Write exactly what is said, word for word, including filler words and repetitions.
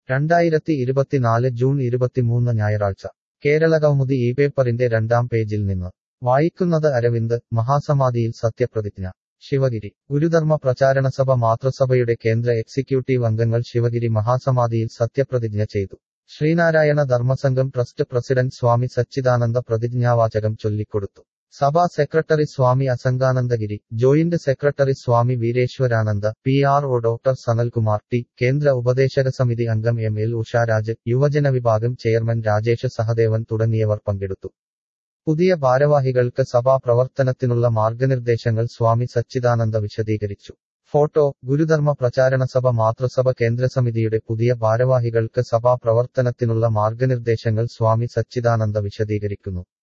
രണ്ടായിരത്തി ഇരുപത്തിനാല് ജൂൺ ഇരുപത്തിമൂന്ന് ഞായറാഴ്ച കേരളകൗമുദി ഈ പേപ്പറിന്റെ രണ്ടാം പേജിൽ നിന്ന് വായിക്കുന്നത് അരവിന്ദ്. മഹാസമാധിയിൽ സത്യപ്രതിജ്ഞ. ശിവഗിരി. ഗുരുധർമ്മ പ്രചാരണസഭ മാതൃസഭയുടെ കേന്ദ്ര എക്സിക്യൂട്ടീവ് അംഗങ്ങൾ ശിവഗിരി മഹാസമാധിയിൽ സത്യപ്രതിജ്ഞ ചെയ്തു. ശ്രീനാരായണ ധർമ്മസംഘം ട്രസ്റ്റ് പ്രസിഡന്റ് സ്വാമി സച്ചിദാനന്ദ പ്രതിജ്ഞാവാചകം ചൊല്ലിക്കൊടുത്തു. സഭാ secretary Swami Asanganandagiri, joint secretary Swami Veereswarananda, P R O doctor Sanalkumar T, കേന്ദ്ര ഉപദേശക സമിതി അംഗം എം എൽ ഉഷാരാജ്, യുവജന വിഭാഗം ചെയർമാൻ രാജേഷ് സഹദേവൻ തുടങ്ങിയവർ പങ്കെടുത്തു. പുതിയ ഭാരവാഹികൾക്ക് സഭാ പ്രവർത്തനത്തിനുള്ള മാർഗനിർദ്ദേശങ്ങൾ സ്വാമി സച്ചിദാനന്ദ വിശദീകരിച്ചു. ഫോട്ടോ. ഗുരുധർമ്മ പ്രചാരണസഭ മാതൃസഭ കേന്ദ്രസമിതിയുടെ പുതിയ ഭാരവാഹികൾക്ക് സഭാ പ്രവർത്തനത്തിനുള്ള മാർഗനിർദ്ദേശങ്ങൾ സ്വാമി സച്ചിദാനന്ദ വിശദീകരിക്കുന്നു.